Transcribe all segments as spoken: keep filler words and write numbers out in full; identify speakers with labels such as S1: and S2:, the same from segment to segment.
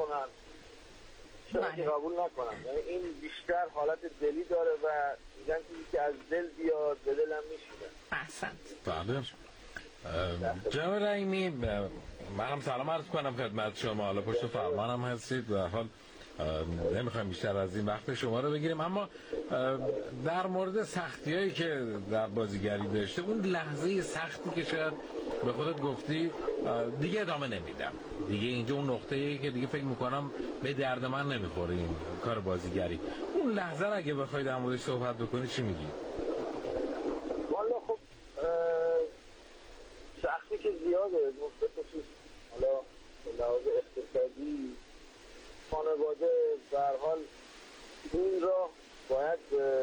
S1: واقعا چرا که قبول نکنم. یعنی این بیشتر حالت دلی داره و میگن چیزی که از دل بیاد به دلم میشینه.
S2: احسنت.
S3: بله جناب رحیمی، منم سلام عرض کنم خدمت شما. حالا پشت فرمانم هستید و حال نمیخوایم بیشتر از این وقت شما رو بگیریم، اما در مورد سختیایی که در بازیگری داشته، اون لحظه سختی که شاید به خودت گفتی دیگه ادامه نمیدم، دیگه اینجا اون نقطه‌ای که دیگه فکر میکنم به درد من نمیخوره این کار بازیگری، اون لحظه رو اگه بخوای در موردش صحبت بکنی چی میگی؟
S1: والا خب سختی که زیاده، مخصوص حالا به لحاظ اقتصادی، خانواده، به هر حال این را باید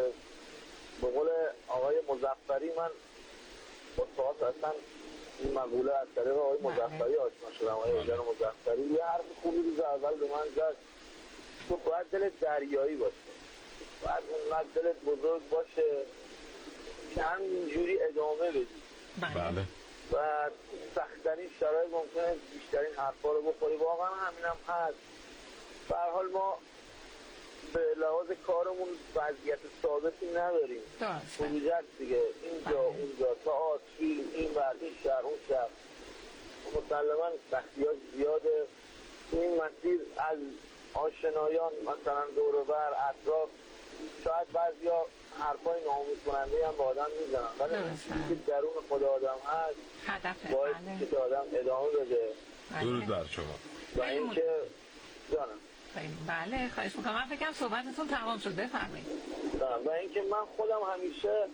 S1: به قول آقای مظفری، من مستعد اصلا این مقوله از طریق آقای مظفری آشنا شدم. آقای ایجان مظفری یه حرف خوبی روز اول به من زد، تو باید دلت دریایی باشه، باید اونقدر دلت بزرگ باشه که همینجوری ادامه بدی.
S3: بله.
S1: و سخت‌ترین شرایط ممکنه بیشترین حرفا رو بخوری، واقعا همینم هست. به هر حال ما به لحاظ کارمون وضعیت ثابتی نداریم، پروژه دیگه اینجا اونجا، تئاتر، فیلم، این ور این شهر اون شهر، مسلماً سختی‌هاش زیاده. این مسیر از آشنایان مثلا دور و بر اطراف شاید بعضیا حرفای ناامید کننده هم با آدم میزنن، ولی این که درون خود آدم هست باید که آدم ادامه بده.
S3: درود بر شما.
S1: و اینکه جانم
S2: بله خواهش میکنم، من فکرم صحبتتون تمام شد، بفرمایید.
S1: و اینکه من خودم همیشه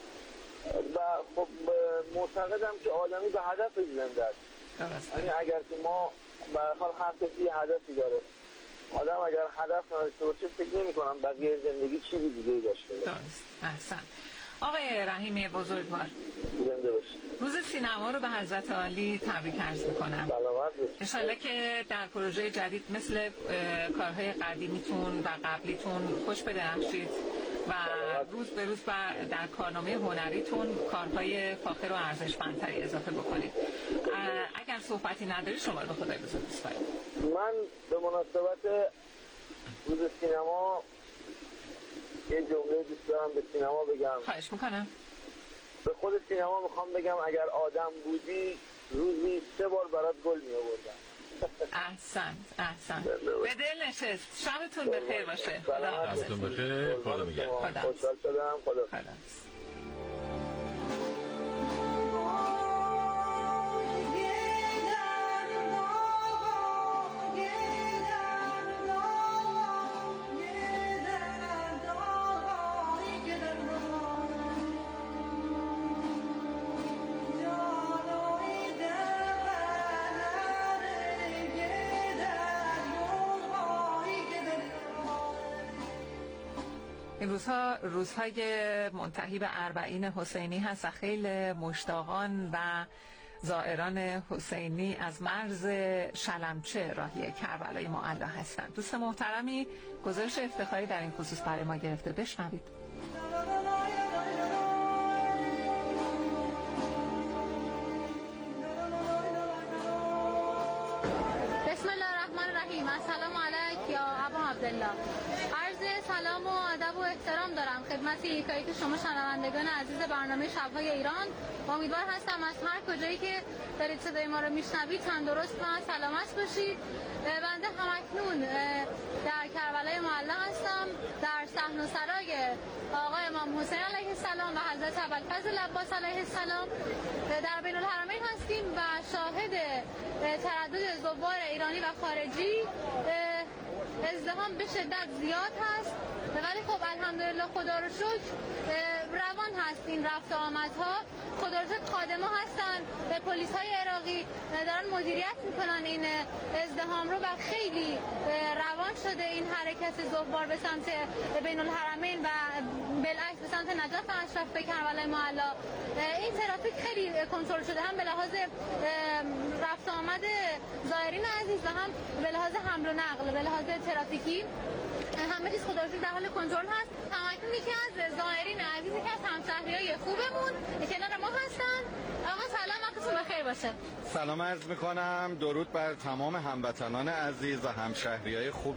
S1: و خب معتقدم که آدمی به هدف زنده است. یعنی اگر که ما به هر حال هر کسی هدفی داره، آدم اگر هدف نداشته باشه فکر نمی‌کنم بقیه زندگی چیزی دیگه‌ای داشته باشه.
S2: درست. احسن. آقای رحیمی بزرگوار،
S1: زنده باشید.
S2: روز سینما رو به حضرت عالی تبریک عرض می‌کنم.
S1: سلامت باشید.
S2: ان شاءالله که در پروژه جدید مثل کارهای قدیمیتون و قبلیتون خوش بدرخشید و روز به روز در کارنامه هنریتون کارهای فاخر و ارزشمندتری اضافه بکنید. اگر صحبتی نداری شما رو به خدای بزرگ بسپارم.
S1: من به مناسبت روز سینما یه جمله دوست دارم به سینما بگم.
S2: خواهش میکنم.
S1: به خود سینما میخوام بگم اگر آدم بودی روزی سه بار برات گل می آوردم.
S2: احسن احسن به دل نشست. شبتون بخیر باشه.
S3: شبتون بخیر. خدا میگه.
S1: خوشحال شدم. خدا
S2: خدا. این روزها روزهای منتهی به اربعین حسینی هست و خیلی مشتاقان و زائران حسینی از مرز شلمچه راهی کربلای معلی هستند. دوست محترمی گزارش افتخاری در این خصوص برای ما گرفته، بشنوید.
S4: بسم الله الرحمن الرحیم. السلام علیک یا ابا عبدالله. عرض سلام و ادب و احترام دارم خدمت یکایی که شما شنوندگان عزیز برنامه شب‌های ایران. امیدوار هستم از هر کجایی که دارید صدای ما رو میشنوید تندرست و سلامت باشید. بنده همکنون در کربلای معلی هستم، در صحن و سرای آقا امام حسین علیه السلام و حضرت ابوالفضل عباس علیه السلام در بین الحرمین هستیم و شاهد تردد زوار ایرانی و خارجی. ازدحام به شدت زیاد هست ولی خب الحمدلله خدا رو شکر روان هست این رفت و آمدها. خدا رو شکر خادمه هستن، پلیس های عراقی دارن مدیریت میکنن این ازدحام رو و خیلی روان منع شده این حرکت ذوب‌بار به سمت بین الحرمین و بالعکس به سمت نجف اشرف به کربلای معلی. این ترافیک خیلی کنترل شده، هم به لحاظ رفت آمد زائرین عزیز و هم به لحاظ حمل و نقل، به لحاظ ترافیکی همه چیز خدا رو شکر در حال کنترل هست. همکنون یکی از زائرین عزیزی که از همشهریای خوبمون کنار ما هستن. آقا سلام، وقتتون بخیر باشه.
S5: سلام عرض میکنم، درود بر تمام هموطنان عزیز و همشهریای خوب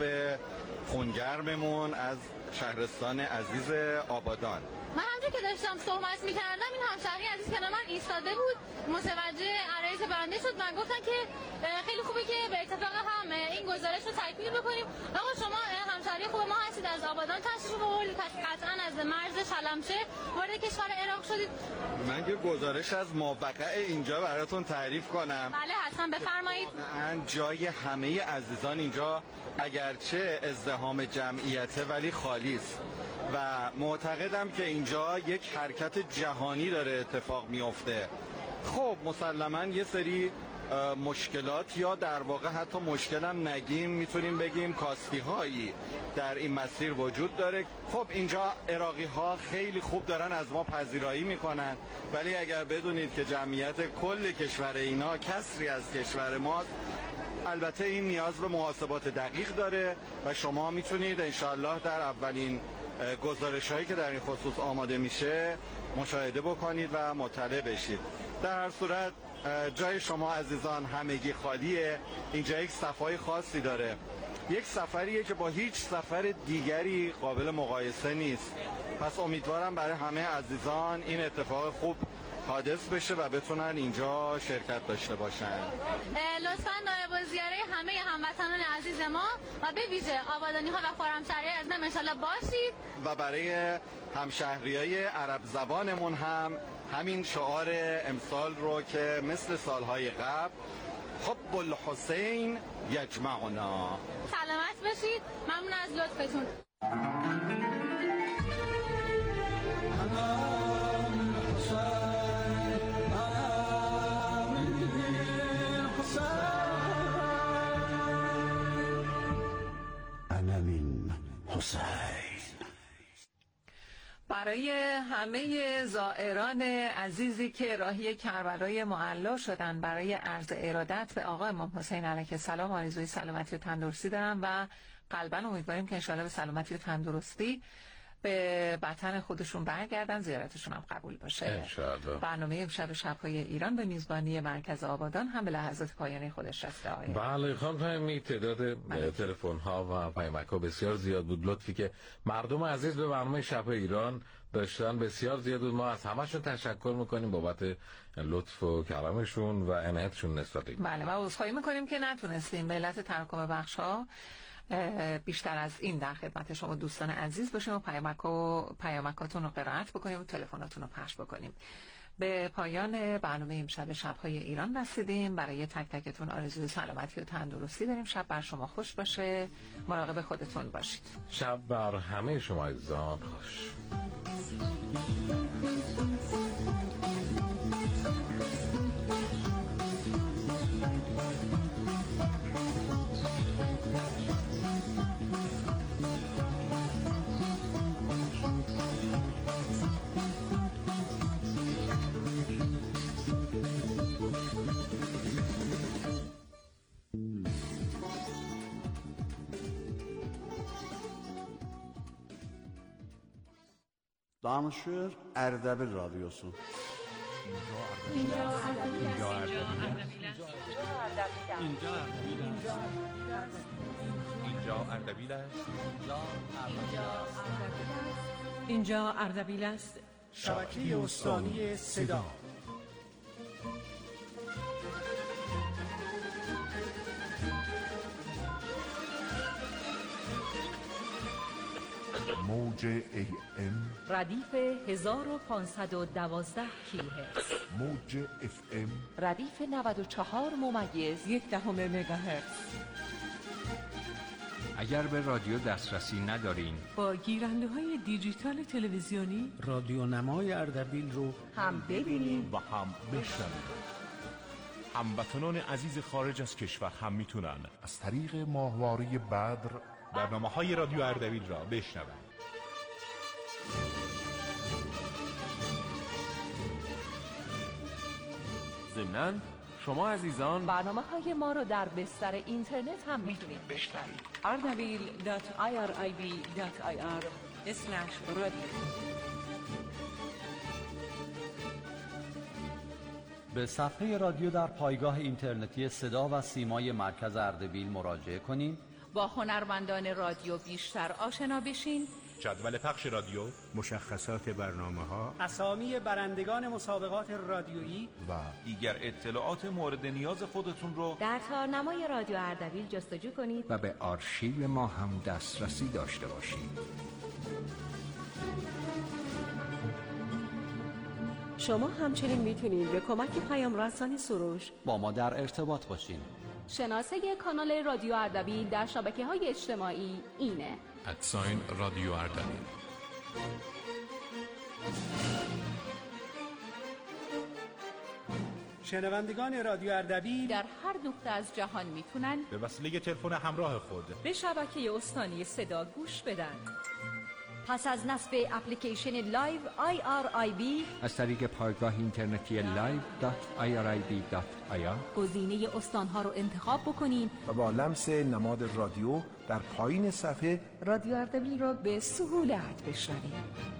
S5: خونگرممون از شهرستان عزیز آبادان.
S4: من همونجور که داشتم صحبت میکردم این همشهری عزیز کنار من ایستاده بود، متوجه عرایض برنده شد و گفتن که خیلی خوبه که به اتفاق هم این گزارش رو تکمیل بکنیم. آقا شما همشهری خوب ما هستید، از آبادان تشریف آوردید، پس قطعا از مرز شلمچه وارد کشور عراق شدید.
S5: من یه گزارش از ماوقع اینجا براتون تعریف کنم.
S4: بله حتما بفرمایید.
S5: واقعا جای همه عزیزان اینجا اگرچه ازدحام جمعیته ولی خالی است و معتقدم که اینجا یک حرکت جهانی داره اتفاق میفته. خب مسلماً یه سری مشکلات یا در واقع حتی مشکلم نگیم میتونیم بگیم کاستی هایی در این مسیر وجود داره. خب اینجا عراقی ها خیلی خوب دارن از ما پذیرایی میکنن، ولی اگر بدونید که جمعیت کل کشور اینا کسری از کشور ماست، البته این نیاز به محاسبات دقیق داره و شما میتونید انشالله در اولین گزارش هایی که در این خصوص آماده میشه مشاهده بکنید و مطلع بشید. در هر صورت جای شما عزیزان همگی خالیه. اینجا یک صفای خاصی داره، یک سفریه که با هیچ سفر دیگری قابل مقایسه نیست. پس امیدوارم برای همه عزیزان این اتفاق خوب حادث بشه و بتونن اینجا شرکت داشته باشن.
S4: لطفاً نایب الزیاره همه هموطنان عزیز ما و به ویژه آبادانی ها و خرمشهری از نم انشالله باشید.
S5: و برای همشهریای عرب زبانمون هم همین شعار امسال رو که مثل سالهای قبل حب الحسین یجمعنا.
S4: سلامت باشید، ممنون از لطفتون.
S2: برای همه زائران عزیزی که راهی کربلای معلی شدن برای عرض ارادت به آقا امام حسین علیه السلام آرزوی سلامتی و تندرستی دارم و قلبا امیدواریم که انشاءالله به سلامتی و تندرستی به وطن خودشون برگردن، زیارتشون هم قبول باشه انشاءالله. برنامه امشب شب‌های ایران به میزبانی مرکز آبادان هم به لحظات پایانی خودش رسیده.
S3: بله خانم فهمی، تعداد تلفن ها و پیامک ها بسیار زیاد بود. لطفی که مردم عزیز به برنامه شب‌های ایران داشتن بسیار زیاد بود. ما از همشون تشکر میکنیم بابت لطف و کرمشون و عنایتشون نسبت.
S2: بله ما عذرخواهی میکنیم که نتونستیم به علت تراکم بخش‌ها بیشتر از این در خدمت شما دوستان عزیز باشیم و پیامک و پیامکاتون رو قرائت بکنیم و تلفناتون رو پخش بکنیم. به پایان برنامه امشب شب‌های ایران رسیدیم. برای تک تکتون آرزوی سلامتی و تندرستی داریم. شب بر شما خوش باشه، مراقب خودتون باشید.
S3: شب بر همه شما عزیزان خوش.
S6: Danışır Erdebil Radyosu.
S7: اینجا اردبیل است.
S8: اینجا اردبیل است.
S7: شبکه استانی صدا. موج ای ام
S8: ردیف هزار و پانصد و دوازده کیلوهرتز.
S7: موج اف ام
S8: ردیف نود و چهار ممیز یک دهم مگاهرتز.
S9: اگر به رادیو دسترسی ندارین،
S8: با گیرنده های دیجیتال تلویزیونی
S10: رادیو نمای اردبیل رو
S8: هم ببینید
S7: و هم بشنوید. هموطنان عزیز خارج از کشور هم میتونن از طریق ماهواره بدر
S11: برنامه‌های رادیو اردبیل را بشنوند.
S12: ضمناً شما عزیزان
S8: برنامه‌های ما رو در بستر اینترنت هم میتونید بشنوید. اردبیل دات آی آر آی بی دات آی آر اسلش رادیو.
S6: به صفحه رادیو در پایگاه اینترنتی صدا و سیمای مرکز اردبیل مراجعه کنید.
S8: با هنرمندان رادیو بیشتر آشنا بشین.
S11: جدول پخش رادیو،
S10: مشخصات برنامه‌ها، اسامی برندگان مسابقات رادیویی
S11: و دیگر اطلاعات مورد نیاز خودتون رو
S13: در تارنمای رادیو اردبیل جستجو کنید
S9: و به آرشیو ما هم دسترسی داشته باشید.
S8: شما همچنین میتونید به کمک پیام رسانی سروش
S6: با ما در ارتباط باشین.
S4: شناسه کانال رادیو اردبیل در شبکه‌های اجتماعی اینه:
S14: ادساین رادیو اردبیل.
S10: شنوندگان رادیو اردبیل
S8: در هر نقطه از جهان میتونن
S11: به وسیله تلفن همراه خود
S8: به شبکه استانی صدا گوش بدن.
S13: پس از نصب اپلیکیشن لایو آی آر آی بی
S9: از طریق پایگاه اینترنتی لایو دات آی آر آی بی دات آی آر
S4: گزینه استان‌ها رو انتخاب بکنین
S7: و با لمس نماد رادیو در پایین صفحه
S8: رادیو اردبیل رو به سهولت بشنوید.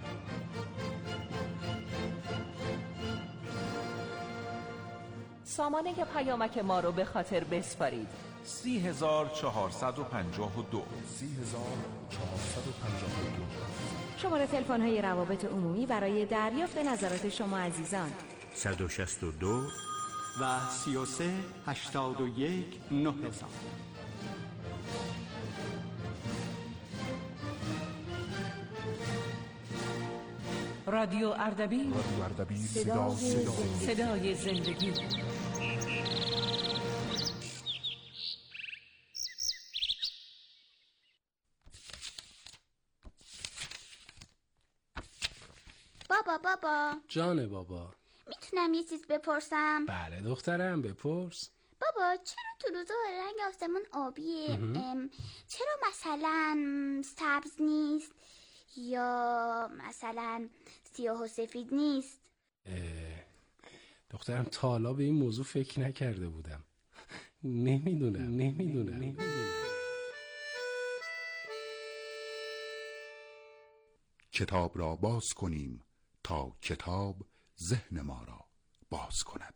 S8: سامانه پیامک ما رو به خاطر بسپارید:
S11: سی هزار چهارصد و پنجاه و دو
S7: سی هزار چهارصد و پنجاه و دو.
S13: شماره تلفن های روابط عمومی برای دریافت نظرات شما عزیزان:
S10: صد و شصت و دو و سی و سه هشتاد و یک نه هزار.
S8: رادیو اردبیل،
S7: رادیو اردبیل، صدا
S8: صدا صدای زندگی.
S15: بابا بابا
S10: جان بابا،
S15: میتونم یه چیز بپرسم؟
S10: بله دخترم، بپرس.
S15: بابا چرا تو روزا رنگ آسمون آبیه؟ ام، چرا مثلا سبز نیست یا مثلا سیاه و سفید نیست؟
S10: دخترم تا حالا به این موضوع فکر نکرده بودم. نمیدونم نمیدونم نمیدونم
S7: کتاب را باز کنیم تا کتاب ذهن ما را باز کند.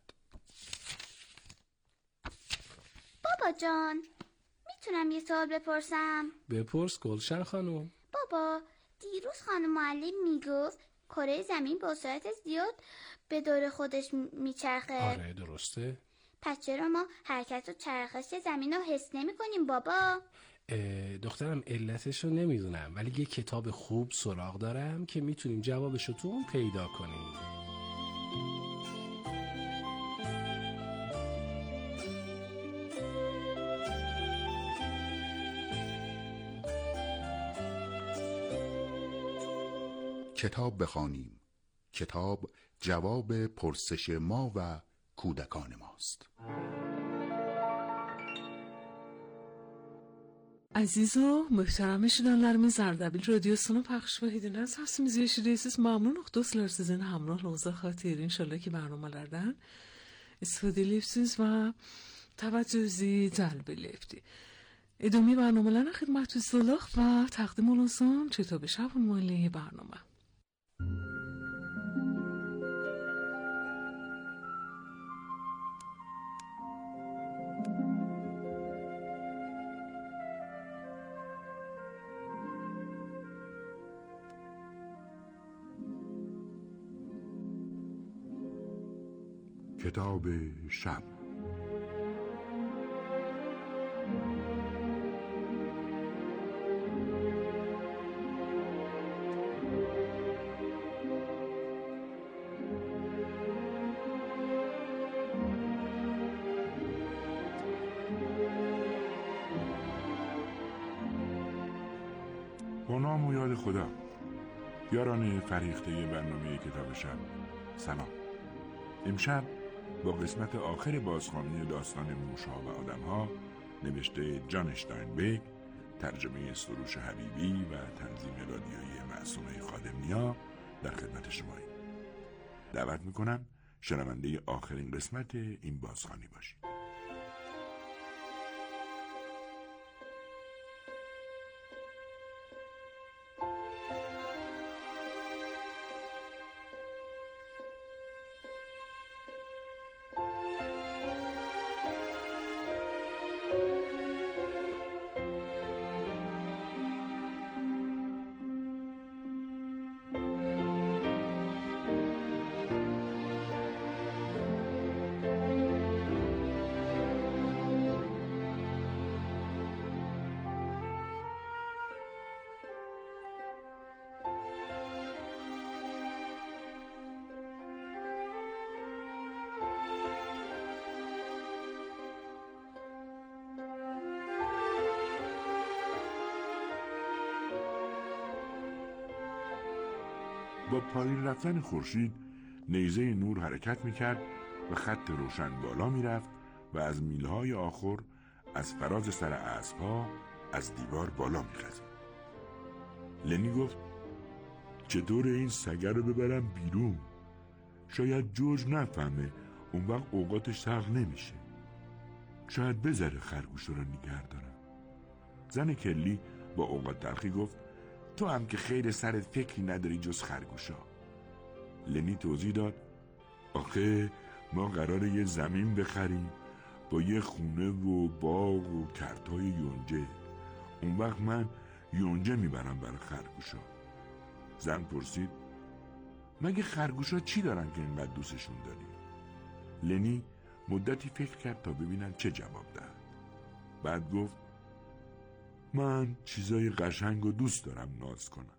S15: بابا جان، میتونم یه سوال بپرسم؟
S10: بپرس گلشن خانم.
S15: بابا دیروز خانم معلم میگفت کره زمین با سرعت زیاد به دور خودش میچرخه.
S10: آره درسته.
S15: پس چرا ما حرکت و چرخش زمین رو حس نمی کنیم بابا؟
S10: دخترم علتش رو نمیدونم، ولی یه کتاب خوب سراغ دارم که میتونیم جوابش رو تو اون پیدا کنیم.
S7: کتاب بخوانیم. کتاب جواب پرسش ما و کودکان ماست.
S16: Azizo, muhterem eşidenlerimiz Erdebil Radyosu'nu paylaşma hediniz. Hepimiz yaşayacağız. Memnunum dostlar sizin hamrohlığınıza xatir. İnşallah ki برنامه‌lerden استفاده ediyorsunuz ve توجهی جلب ediyorsunuz. ادامه برنامه‌لرن خدمتتون و تقدیم الانسان کتاب شب مالی برنامه.
S7: کتاب شب.
S17: با نام و یاد خدا. یاران فریخته برنامه کتاب شب، سلام. امشب با قسمت آخر بازخوانی داستان موش‌ها و آدم‌ها نوشته جان اشتاینبک ترجمه سروش حبیبی و تنظیم رادیویی معصومه خادم‌نیا در خدمت شماییم. دعوت میکنم شنونده آخرین قسمت این بازخوانی باشید. با پایین رفتن خورشید نیزه نور حرکت میکرد و خط روشن بالا میرفت و از میلهای آخر از فراز سر اسبها از دیوار بالا میخزید. لنی گفت چطور این سگه رو ببرم بیرون؟ شاید جورج نفهمه، اون وقت اوقاتش تلخ نمیشه. شاید بذاره خرگوش رو نگه دارم. زن کلی با اوقات تلخی گفت تو هم که خیر سرت فکری نداری جز خرگوشا. لنی توضیح داد آخه ما قراره یه زمین بخریم با یه خونه و باغ و کرتای یونجه. اون وقت من یونجه میبرم برای خرگوشا. زن پرسید مگه خرگوشا چی دارن که اینقدر دوستشون داری؟ لنی مدتی فکر کرد تا ببینن چه جواب دهد. بعد گفت من چیزای قشنگ و دوست دارم ناز کنم.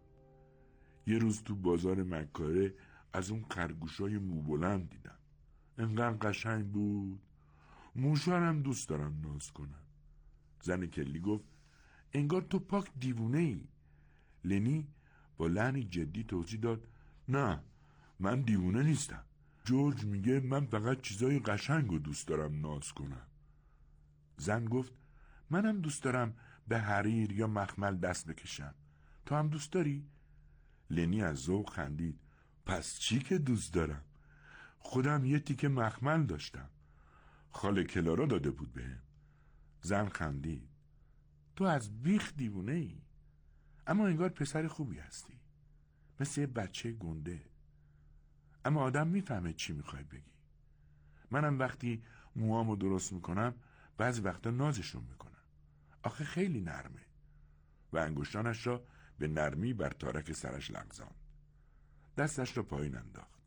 S17: یه روز تو بازار مکاره از اون خرگوشای موبلند دیدم. انقدر قشنگ بود. موشارم دوست دارم ناز کنم. زن کلی گفت انگار تو پاک دیوونه ای. لنی با لحنی جدی توضیح داد نه من دیوونه نیستم. جورج میگه من فقط چیزای قشنگ و دوست دارم ناز کنم. زن گفت منم دوست دارم به حریر یا مخمل دست بکشم. تو هم دوست داری؟ لنی از ذوق خندید. پس چی که دوست دارم؟ خودم یه تیکه مخمل داشتم. خاله کلارا داده بود بهم. زن خندید. تو از بیخ دیوونه ای. اما انگار پسر خوبی هستی. مثل یه بچه گنده. اما آدم میفهمه چی میخوای بگی. منم وقتی موامو درست میکنم بعضی وقتا نازشون میکنم. آخه خیلی نرمه. و انگشتانش را به نرمی بر تارک سرش لغزاند. دستش را پایین انداخت.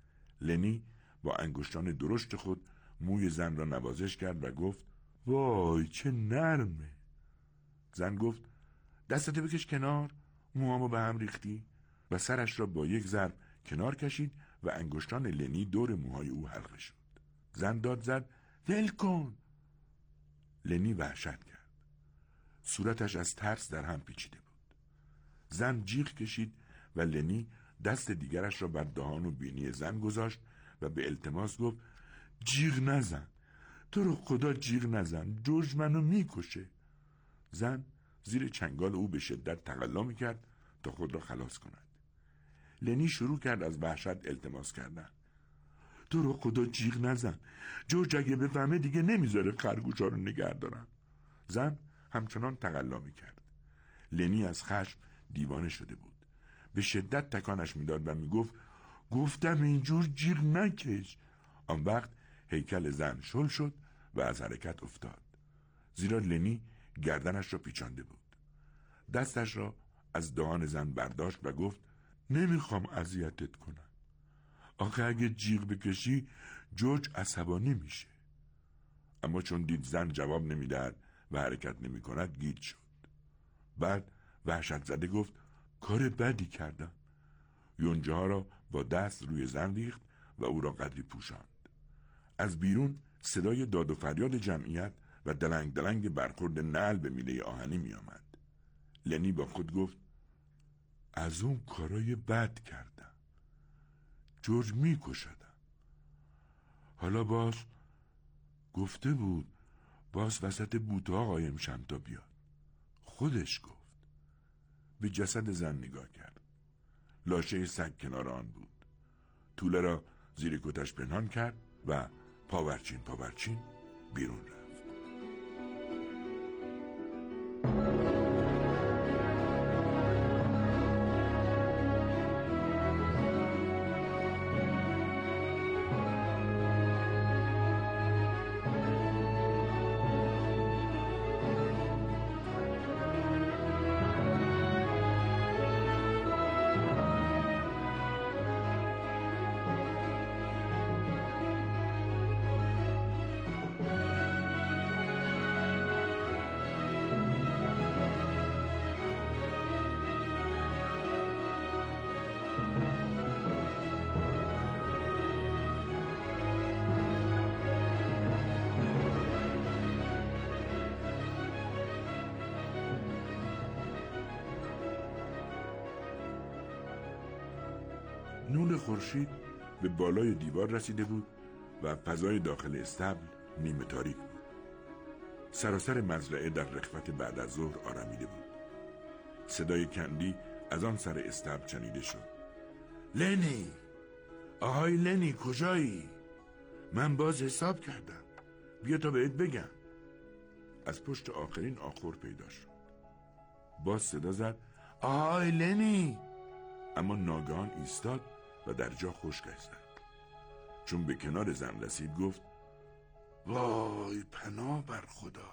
S17: لنی با انگشتان درشت خود موی زن را نوازش کرد و گفت وای چه نرمه. زن گفت دستتو بکش کنار، موامو به هم ریختی. و سرش را با یک ضرب کنار کشید و انگشتان لنی دور موهای او حلقه شد. زن داد زد ول کن. لنی وحشت کرد. صورتش از ترس در هم پیچیده بود. زن جیغ کشید و لنی دست دیگرش را بر دهان و بینی زن گذاشت و به التماس گفت جیغ نزن، تو رو خدا جیغ نزن، جورج منو میکشه. زن زیر چنگال او به شدت تقلا میکرد تا خود را خلاص کند. لنی شروع کرد از وحشت التماس کردن. تو رو خدا جیغ نزن، جورج اگه بفهمه دیگه نمیذاره خرگوشا رو نگه دارم. زن همچنان تقلا میکرد. لنی از خشم دیوانه شده بود. به شدت تکانش میداد و میگفت گفتم اینجور جیغ نکش. آن وقت هیکل زن شل شد و از حرکت افتاد. زیرا لنی گردنش را پیچانده بود. دستش را از دهان زن برداشت و گفت نمیخوام اذیتت کنم. آخه اگه جیغ بکشی جورج عصبانی میشه. اما چون دید زن جواب نمیدهد و حرکت نمی کند گیج شد. بعد وحشت زده گفت کار بدی کردم. یونجه ها را با دست روی زن ریخت و او را قدری پوشاند. از بیرون صدای داد و فریاد جمعیت و دلنگ دلنگ برخورد نعل به میله آهنی می آمد. لنی با خود گفت از اون کارای بد کردم. جورج می کشدم. حالا باز گفته بود باز وسط بوته ها قایم شم تا بیاد. خودش گفت. به جسد زن نگاه کرد. لاشه سگ کنار آن بود. توله را زیر کتش پنهان کرد و پاورچین پاورچین بیرون رفت. نور خورشید به بالای دیوار رسیده بود و فضای داخل استبل نیمه تاریک بود. سراسر مزرعه در رخوت بعد از ظهر آرمیده بود. صدای کندی از آن سر استبل شنیده شد. لنی، آهای لنی، کجایی؟ من باز حساب کردم، بیا تا بهت بگم. از پشت آخرین آخور پیدا شد. باز صدا زد آهای لنی، اما ناگهان ایستاد و در جا خشکش زد. چون به کنار زن رسید گفت وای پناه بر خدا.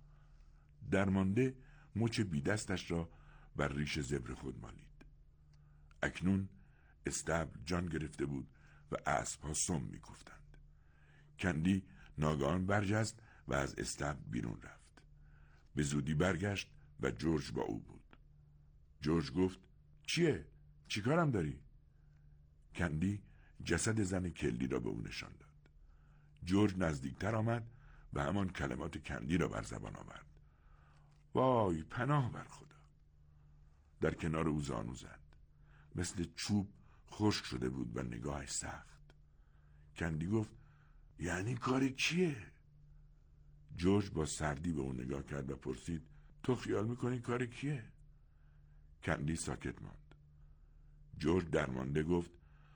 S17: درمانده مچ بی دستش را بر ریش زبر خود مالید. اکنون استبل جان گرفته بود و اسب‌ها سم می‌کفتند. کندی ناگهان برجست و از استبل بیرون رفت. به زودی برگشت و جورج با او بود. جورج گفت چیه؟ چی کارم داری؟ کندی جسد زن کلدی را به او نشان داد. جورج نزدیکتر آمد و همان کلمات کندی را بر زبان آورد. وای پناه بر خدا. در کنار او زانو زد. مثل چوب خشک شده بود و نگاهش سخت. کندی گفت یعنی کار کیه؟ جورج با سردی به او نگاه کرد و پرسید تو خیال میکنی کار کیه؟ کندی ساکت ماند. جورج درمانده گفت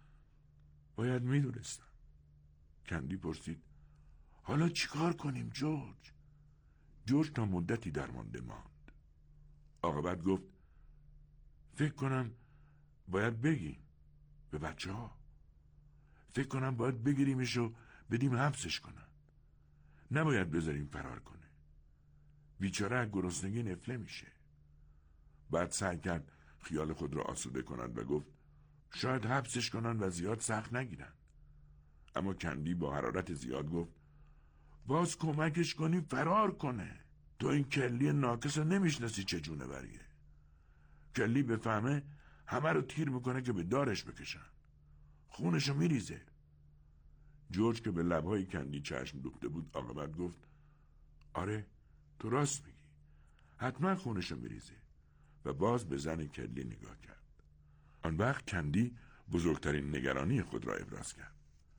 S17: باید میدونستم. کندی پرسید حالا چیکار کنیم جورج؟ جورج تا مدتی درمانده ماند. عاقبت گفت فکر کنم باید بگیم به بچه ها. فکر کنم باید بگیریمش و بدیم حبسش کنن. نباید بذاریم فرار کنه. بیچاره از گرسنگی نفله میشه. بعد سعی کرد خیال خود را آسوده کند و گفت شاید حبسش کنن و زیاد سخت نگیرن. اما کندی با حرارت زیاد گفت باز کمکش کنی فرار کنه. تو این کلی ناکس رو نمیشناسی چه جونه بریه. کلی بفهمه همه رو تیر میکنه که به دارش بکشن. خونشو میریزه. جورج که به لبهای کندی چشم دوخته بود عاقبت گفت آره تو راست میگی. حتما خونشو میریزه. و باز به زن کلی نگاه کرد. آن وقت کندی بزرگترین نگرانی خود را ابراز کرد.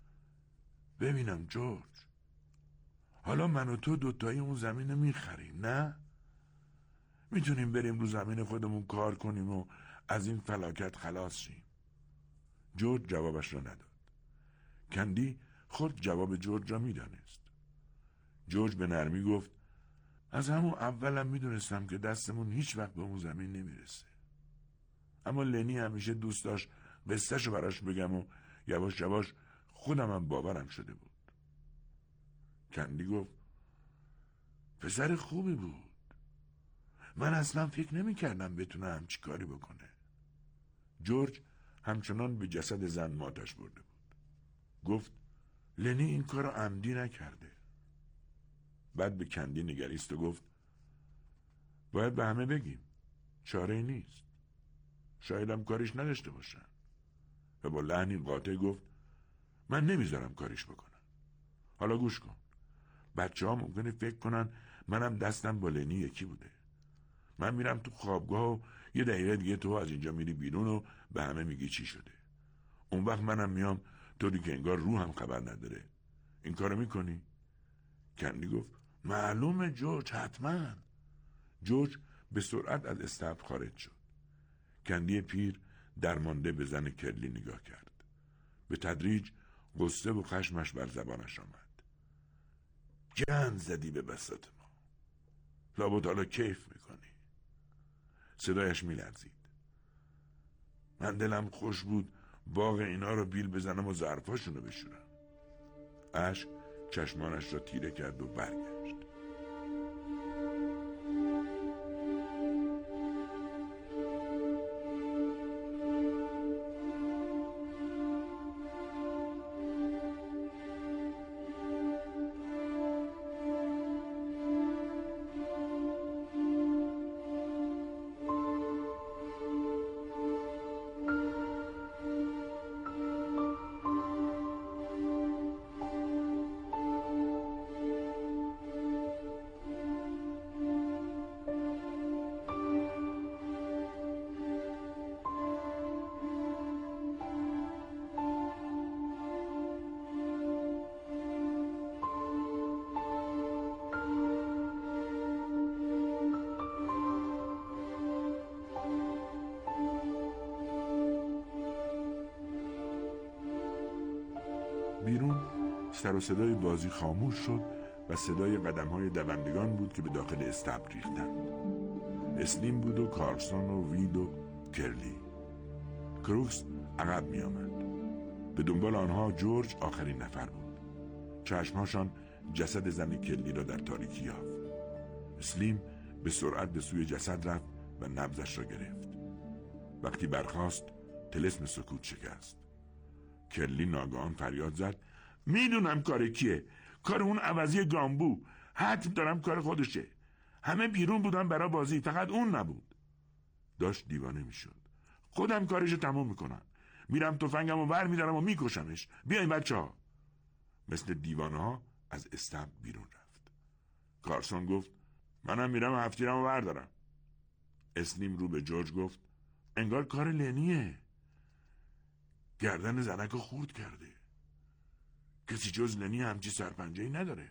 S17: ببینم جورج، حالا من و تو دوتایی اون زمین رو میخریم نه؟ میتونیم بریم رو زمین خودمون کار کنیم و از این فلاکت خلاص شیم. جورج جوابش را نداد. کندی خود جواب جورج را میدانست. جورج به نرمی گفت از همون اولم میدونستم که دستمون هیچ وقت به اون زمین نمیرسه. اما لنی همیشه دوست داشت قصهشو براش بگم و یواش یواش خودم هم باورم شده بود. کندی گفت پسر خوبی بود. من اصلا فکر نمی کردم بتونه همچی کاری بکنه. جورج همچنان به جسد زن ماتش برده بود. گفت لنی این کارو عمدی نکرده. بعد به کندی نگریست و گفت باید به همه بگیم. چاره نیست. شاید هم کاریش نداشته باشن. و با لحنی قاطع گفت من نمیذارم کاریش بکنن. حالا گوش کن. بچه ها ممکنه فکر کنن منم دستم با لنی یکی بوده. من میرم تو خوابگاه و یه دقیقه دیگه تو از اینجا میری بیرون و به همه میگی چی شده. اون وقت منم میام طوری که انگار روح هم خبر نداره. این کارو میکنی؟ کندی گفت معلومه جورج، حتما. جورج به سرعت از استبل خارج شد. کندی پیر درمانده به زن کرلی نگاه کرد. به تدریج غصه و خشمش بر زبانش آمد. گند زدی به بساط ما. لابد حالا کیف میکنی. صدایش میلرزید. من دلم خوش بود باغ اینا رو بیل بزنم و ظرفاشونو بشورم. اشک چشمانش را تیره کرد و برگشت. بیرون سر و صدای بازی خاموش شد و صدای قدم‌های دوندگان بود که به داخل استبل ریختند. اسلیم بود و کارلسون و وید و کرلی. کروکس عقب می آمد. به دنبال آنها جورج آخرین نفر بود. چشمهاشان جسد زن کرلی را در تاریکی یافت. اسلیم به سرعت به سوی جسد رفت و نبضش را گرفت. وقتی برخاست طلسم سکوت شکست. کرلی ناگهان فریاد زد: میدونم کار کیه، کار اون عوضی گامبو، حتم دارم کار خودشه. همه بیرون بودن برای بازی، فقط اون نبود. داشت دیوانه میشد. خودم کارشو تموم میکنم، میرم تفنگم و ور میدارم و میکشمش. بیاین بچه ها. مثل دیوانه ها از استبل بیرون رفت. کارلسون گفت: منم میرم هفتیرم و بردارم. اسلیم رو به جورج گفت: انگار کار لنیه. گردن زنکو خورد کرده. کسی جز لنی همچی سرپنجه‌ای نداره.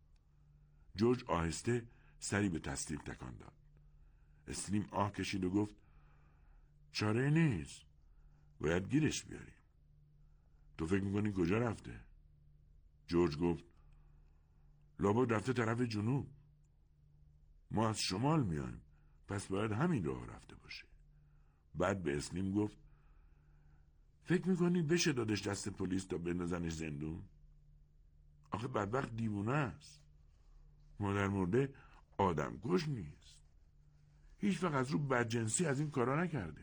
S17: جورج آهسته سری به تصدیق تکان داد. اسلیم آه کشید و گفت: چاره نیست، باید گیرش بیاریم. تو فکر میکنی کجا رفته؟ جورج گفت: لابد رفته طرف جنوب. ما از شمال میایم، پس باید همین راه رفته باشه. بعد به اسلیم گفت: فکر میکنی بشه دادش دست پلیس تا بندازنش زندون؟ آخه بدبخت دیوونه است. مادر مرده آدم کش نیست. هیچ وقت از رو بدجنسی از این کارا نکرده.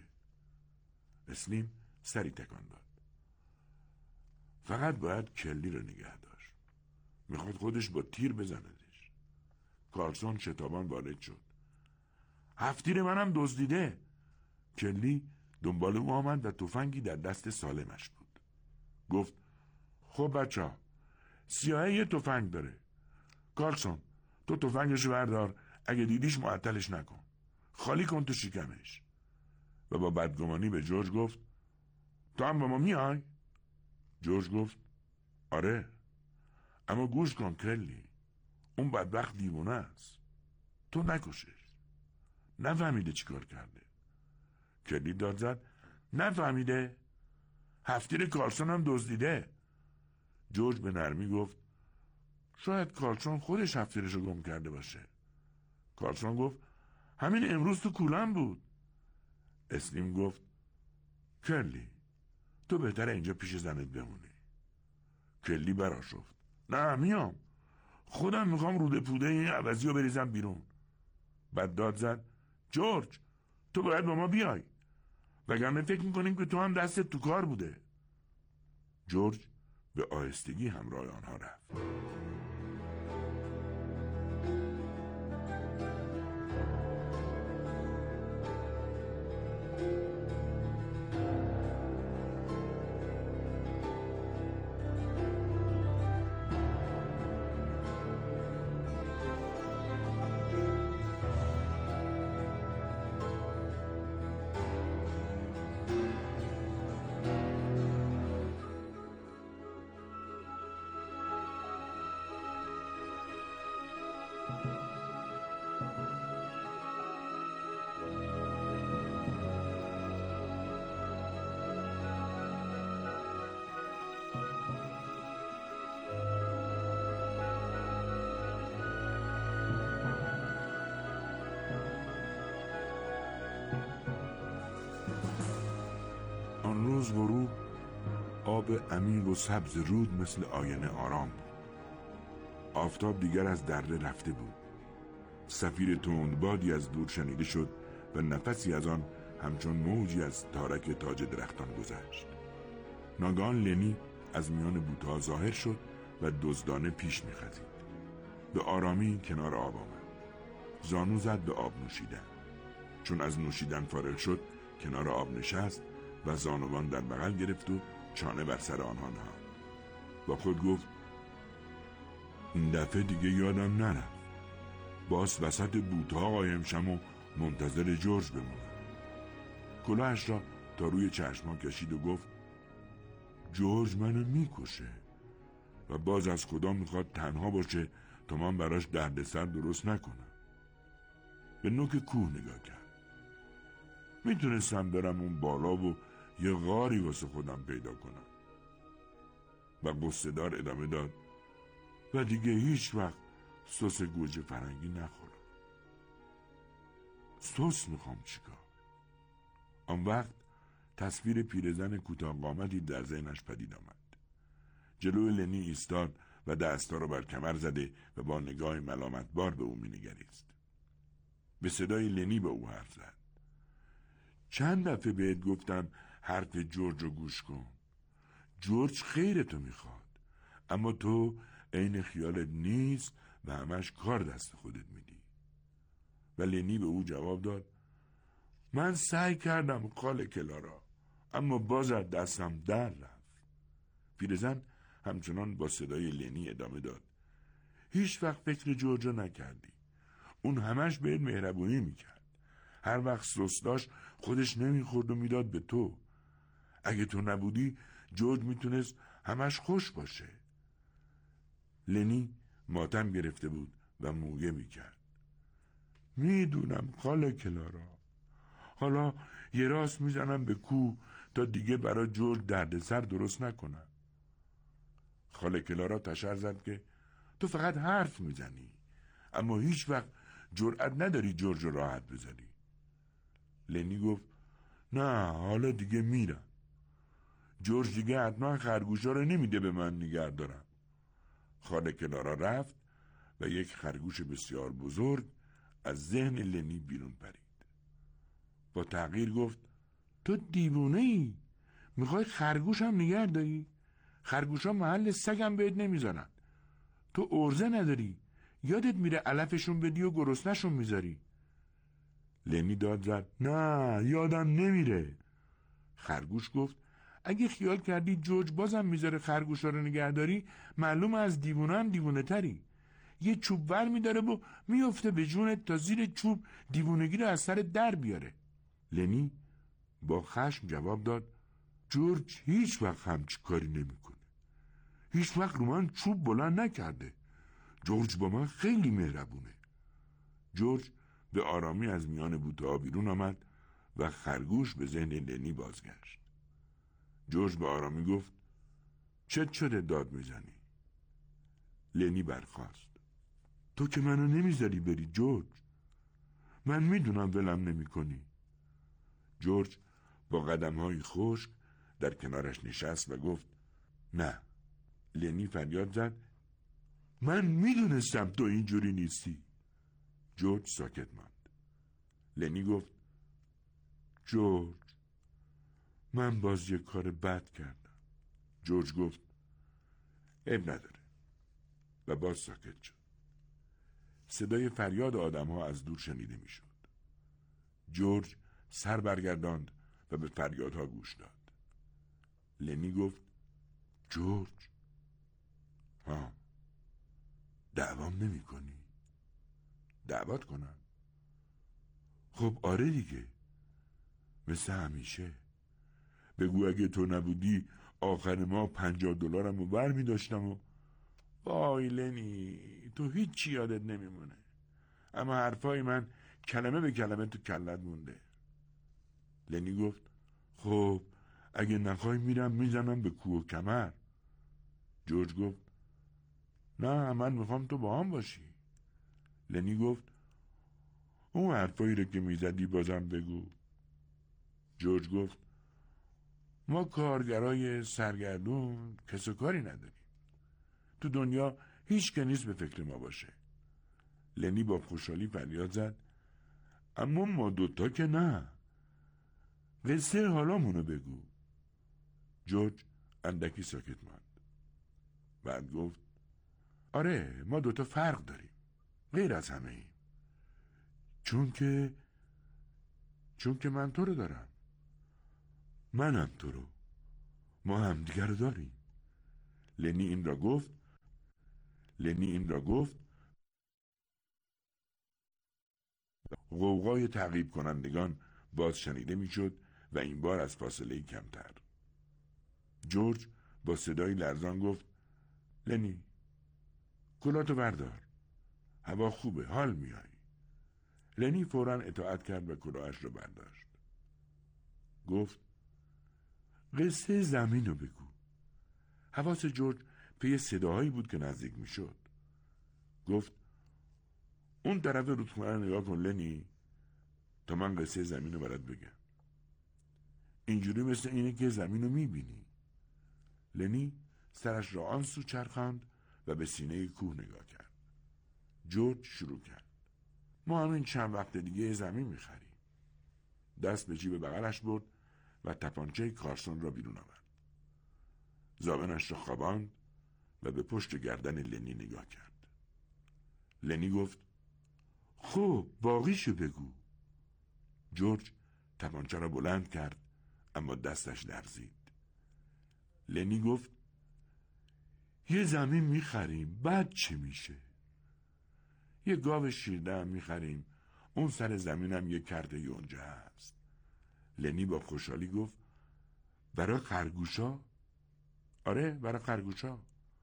S17: اسلیم سری تکان داد. فقط باید کلی رو نگه داشت. میخواد خودش با تیر بزندش. کارلسون شتابان وارد شد. هفتیر منم دزدیده. کلی دنبال او آمد و تفنگی در دست سالمش بود. گفت: خب بچه ها، سیاهه یه تفنگ داره. کارلسون تو تفنگشو بردار، اگه دیدیش معطلش نکن. خالی کن تو شکمش. و با بدگمانی به جورج گفت: تو هم با ما میای؟ جورج گفت: آره، اما گوش کن کلی، اون بدبخت دیوونه است. تو نکشش. نفهمیده چی کار کرده. کلی داد زد: نفهمیده؟ هفتیر کارلسون هم دزدیده. جورج به نرمی گفت: شاید کارلسون خودش هفتیرشو گم کرده باشه. کارلسون گفت: همین امروز تو کولم بود. اسلیم گفت: کلی تو بهتره اینجا پیش زنت بمونی. کلی برآشفت: نه میام، خودم میخوام روده پوده این عوضی رو بریزم بیرون. بعد داد زد: جورج تو باید با ما بیای، وگرنه فکر میکنیم که تو هم دستت تو کار بوده. جورج به آهستگی همراه آنها رفت. جز غروب آب عمیق و سبز رود مثل آینه آرام بود. آفتاب دیگر از دره رفته بود. صفیر تندبادی از دور شنیده شد و نفسی از آن همچون موجی از تارک تاج درختان گذشت. ناگهان لنی از میان بوته‌ها ظاهر شد و دزدانه پیش می‌خزید. به آرامی کنار آب آمد. زانو زد به آب نوشیدن. چون از نوشیدن فارغ شد کنار آب نشست و زانوان در بغل گرفت و چانه بر سر آنها نهاد. با خود گفت این دفعه دیگه یادم نرفت باز وسط بوت‌ها قایم شم و منتظر جورج بمونم. کلاهش را تا روی چشمان کشید و گفت جورج منو میکشه و باز از خدا میخواد تنها باشه تا من براش دردسر درست نکنم. به نوک کوه نگاه کرد. میتونستم برم اون بالا و یه غاری واسه خودم پیدا کنم. و قصه دار ادامه داد و دیگه هیچ وقت سس گوجه فرنگی نخورم. سس میخوام چیکار؟ آن وقت تصویر پیرزن کوتاه قامتی در ذهنش پدید آمد. جلوی لنی ایستاد و دستا رو بر کمر زده و با نگاه ملامتبار به او مینگریست. به صدای لنی به او حرف زد. چند دفعه بهت گفتم حرف جورج رو گوش کن. جورج خیرتو میخواد، اما تو عین خیالت نیست و همش کار دست خودت میدی. و لنی به او جواب داد من سعی کردم خاله کلارا، اما باز از دستم در رفت. پیرزن همچنان با صدای لنی ادامه داد هیچ وقت فکر جورج رو نکردی. اون همش بهت مهربونی میکرد. هر وقت سس داشت خودش نمیخورد و میداد به تو. اگه تو نبودی جورج میتونست همش خوش باشه. لنی ماتم گرفته بود و مویه میکرد. میدونم خاله کلارا. حالا یه راست میزنم به کوه تا دیگه برای جورج دردسر درست نکنم. خاله کلارا تشر زد که تو فقط حرف میزنی، اما هیچ وقت جرأت نداری جورج رو راحت بذاری. لنی گفت نه حالا دیگه میرم. جورج دیگه حتما خرگوشا رو نمیده به من نگه دارم. خاله کلارا رفت و یک خرگوش بسیار بزرگ از ذهن لنی بیرون پرید. با تغییر گفت تو دیوونه ای؟ میخوای خرگوش هم نگه داری؟ خرگوش ها محل سگم بهت نمیذارن. تو ارزه نداری؟ یادت میره علفشون بدی و گرسنشون میذاری. لنی داد زد نه یادم نمیره. خرگوش گفت اگه خیال کردی جورج بازم میذاره خرگوشا رو نگهداری، معلومه از دیوونه هم دیوونه تری. یه چوب ور میداره و میفته به جونت تا زیر چوب دیوونگی رو از سر در بیاره. لنی با خشم جواب داد جورج هیچ وقت همچی کاری نمیکنه. هیچ وقت رو من چوب بلند نکرده. جورج با من خیلی مهربونه. جورج به آرامی از میان بوته‌ها بیرون آمد و خرگوش به ذهن لنی بازگشت. جورج به آرامی گفت چت شده داد میزنی؟ لنی برخاست. تو که منو نمیذاری بری جورج. من میدونم ولم نمی کنی. جورج با قدم‌های خشک در کنارش نشست و گفت نه. لنی فریاد زد من میدونستم تو اینجوری نیستی. جورج ساکت ماند. لنی گفت جورج من باز یک کار بد کردم. جورج گفت عیب نداره و باز ساکت شد. صدای فریاد آدم ها از دور شنیده می شد. جورج سر برگرداند و به فریادها گوش داد. لنی گفت جورج ها دعوام نمی کنی؟ دعوت کنم؟ خب آره دیگه، مثل همیشه. بگو اگه تو نبودی آخر ما پنجاه دلارم رو بر می داشتم و وای لنی تو هیچی یادت نمیمونه، اما حرفای من کلمه به کلمه تو کلت مونده. لنی گفت خب اگه نخوای میرم میزنم به کوه و کمر. جورج گفت نه من میخوام تو با هم باشی. لنی گفت اون حرفایی رو که میزدی بازم بگو. جورج گفت ما کارگرای سرگردون کس و کاری نداریم. تو دنیا هیچ که نیست به فکر ما باشه. لنی با خوشحالی فریاد زد اما ما دوتا که نه. قصه حالامونو بگو. جورج اندکی ساکت ماند. بعد گفت آره ما دوتا فرق داریم، غیر از همه ایم. چون که چون که من تو رو دارم، منم تو رو، ما همدیگر رو داریم. لنی این را گفت لنی این را گفت غوغای تعقیب کنندگان باز شنیده میشد و این بار از فاصله کمتر. جورج با صدای لرزان گفت لنی کلاتو بردار، هوا خوبه، حال میای. لنی فوراً اطاعت کرد و کلاهش رو برداشت. گفت قصه زمین رو بگو. حواس جورج پی صداهایی بود که نزدیک میشد. گفت اون طرف رودخونه رو نگاه کن لنی تا من قصه زمین رو برات بگم. اینجوری مثل اینه که زمین رو میبینی. لنی سرش را آن سو چرخاند و به سینه کوه نگاه کرد. جورج شروع کرد ما همین چند وقت دیگه زمین میخریم. دست به جیب بغلش برد و تپانچه کارسون را بیرون آورد. زابنش را خواباند و به پشت گردن لنی نگاه کرد. لنی گفت خب باقیشو بگو. جورج تپانچه را بلند کرد اما دستش لرزید. لنی گفت یه زمین میخریم، بعد چی میشه؟ یه گاو شیرده هم میخریم، اون سر زمینم یه کرده یونجه هست. لنی با خوشحالی گفت برای خرگوشا؟ آره برای خرگوشا.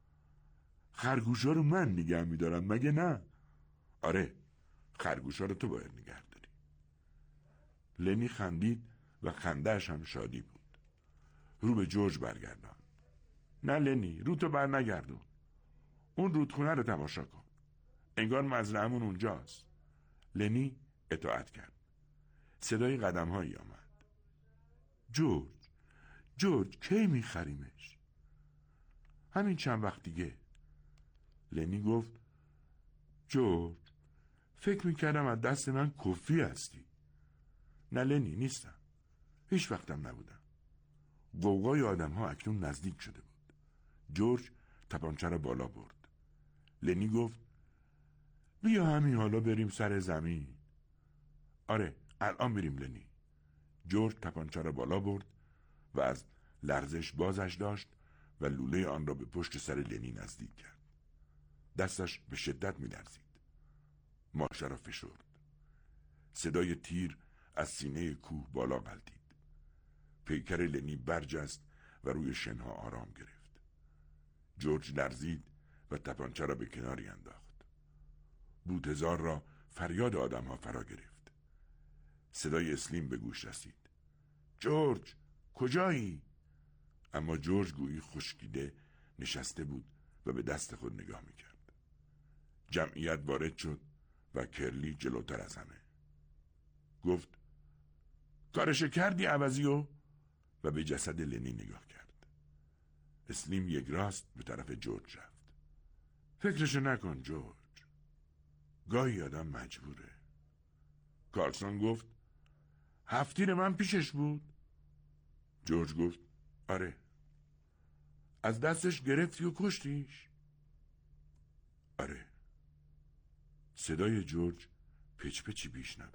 S17: خرگوشا رو من نگه میدارم مگه نه؟ آره خرگوشا رو تو باید نگه داری. لنی خندید و خندهش هم شادی بود. رو به جورج برگردان. نه لنی رو تو بر نگردون. اون رودخونه رو تماشا کن. انگار مزرعمون اونجاست. لنی اطاعت کرد. صدای قدم هایی آمد. جورج جورج کی میخریمش؟ همین چند وقت دیگه. لنی گفت جورج فکر میکردم از دست من کفی هستی. نه لنی نیستم، هیچ وقتم نبودم. غوغای آدم ها اکنون نزدیک شده بود. جورج تپانچه را بالا برد. لنی گفت بیا همین حالا بریم سر زمین. آره الان بریم لنی. جورج تپانچه را بالا برد و از لرزش بازش داشت و لوله آن را به پشت سر لنی نزدیک کرد. دستش به شدت می لرزید. ماشه را فشرد. صدای تیر از سینه کوه بالا غلتید. پیکر لنی برجست و روی شنها آرام گرفت. جورج لرزید و تپانچه را به کناری انداخت. بوتزار را فریاد آدم ها فرا گرفت. صدای اسلیم به گوش رسید. جورج کجایی؟ اما جورج گویی خشکیده نشسته بود و به دست خود نگاه میکرد. جمعیت وارد شد و کرلی جلوتر از همه گفت کارش کردی عوضیو؟ و به جسد لنی نگاه کرد. اسلیم یک راست به طرف جورج رفت. فکرشو نکن جورج، گاهی آدم مجبوره. کارسون گفت هفتیر من پیشش بود؟ جورج گفت آره. از دستش گرفتی و کشتیش؟ آره. صدای جورج پچ پچی بیش نبود.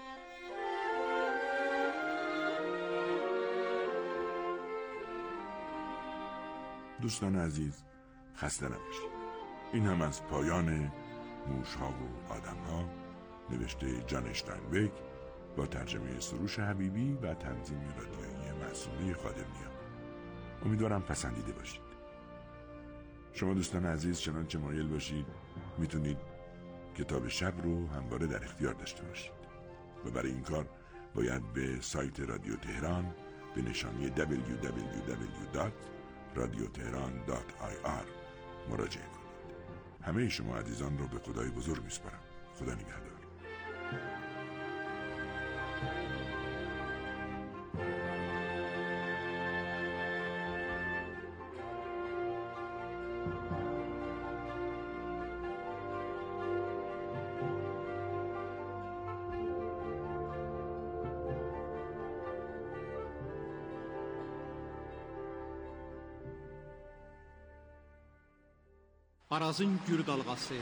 S17: دوستان عزیز خسته نباشید. این هم از پایان موشها و آدمها نوشته جان اشتاینبک با ترجمه سروش حبیبی و تنظیم رادیویی معصومه خادمیان. امیدوارم پسندیده باشید. شما دوستان عزیز چنانچه مایل باشید میتونید کتاب شب رو همواره در اختیار داشته باشید و برای این کار باید به سایت رادیو تهران به نشانی دبلیو دبلیو دبلیو دات رادیو تهران دات آی آر مراجعه کنید. همه شما عزیزان رو به خدای بزرگ میسپارم. خدا نگهدار.
S18: Arazın gür dalğası,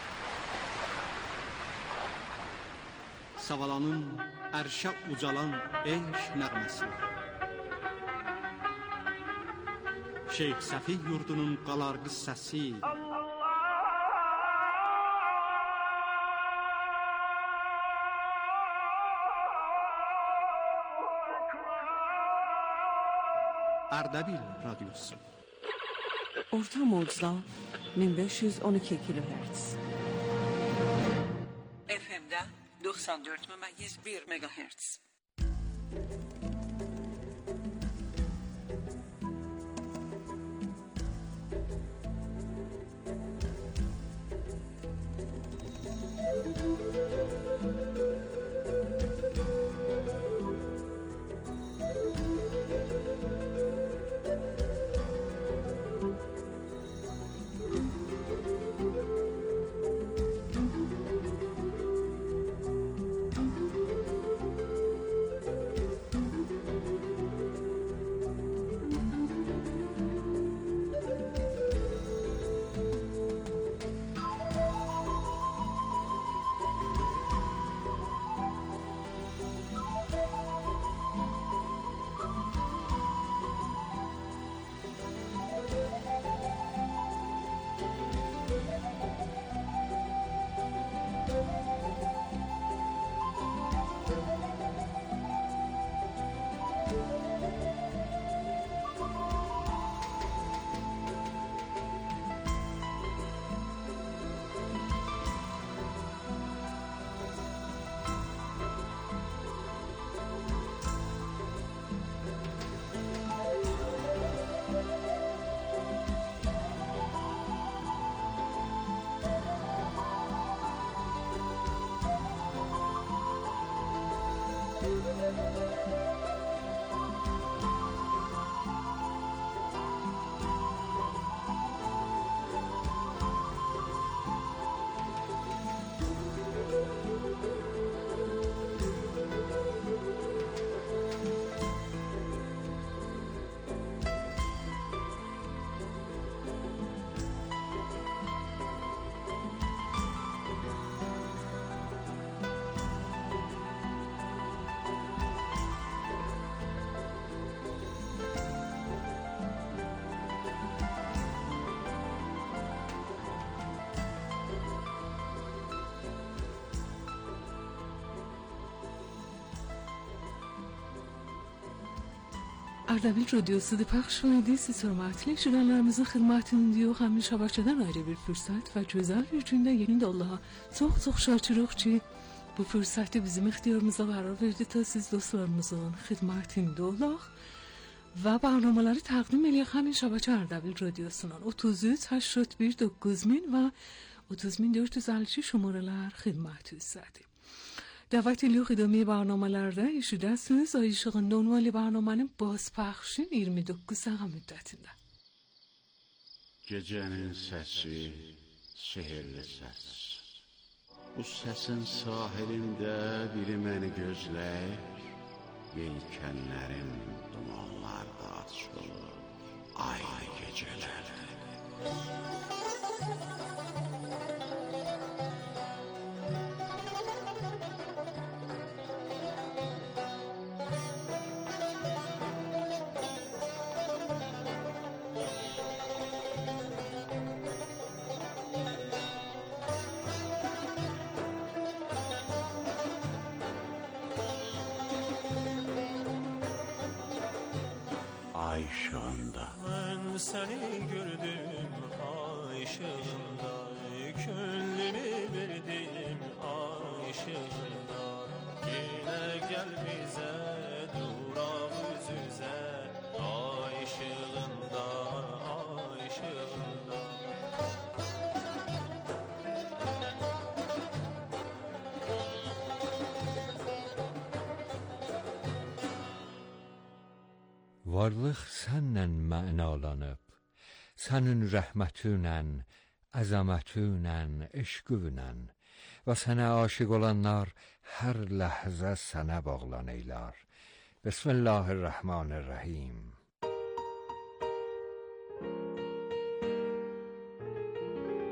S18: Savalanın ərşə ucalan eşq nəğməsi, Şeyx Səfih yurdunun qalarlı səsi, Ardabil Radyosu.
S8: Orta mocda min beş yüz on iki kilohertz. F M'de doksan dört memeyiz bir megahertz.
S16: Ardabil Radyosu'da pəxş edildiği hörmətli eşidənlərimizin xidmətində həmin şəbəkədən ayrı bir fürsət və gözəl bir gündə yeni də Allaha çox-çox şükürük ki, bu fürsəti bizim ixtiyarımıza qərar verdi ta siz dostlarımızın xidmətində olaq və proqramları təqdim edək həmin şəbəkə Ardabil Radyosu'nun otuz üç هشتاد و یک dokuz min və otuz min dörd yüz əlli iki şumarələr xidmətinizədir. Davet edilir ادامه برنامه‌لerde eşidəsiniz. Ay Işığında ünvanlı برنamenin bozpaxşın iyirmi doqquz saat müddətində.
S19: Gecənin səsi, sehirli səs. Bu səsin sahilində biri məni gözləyir. Yelkənlərin dumanlarda açılır. Ay gecələrdə. Ay ışığında.
S20: Ben seni gördüm ay ışığında, gönlümü verdim ay ışığında. Yine gel bize durak yüz yüze, ay ışığında, ay ışığında.
S9: Varlıq sənlə mənalanıb, sənin rəhmətinlə, əzəmətinlə, eşqinlə və sənə aşiq olanlar hər ləhzə sənə bağlanırlar. Bismillahirrahmanirrahim.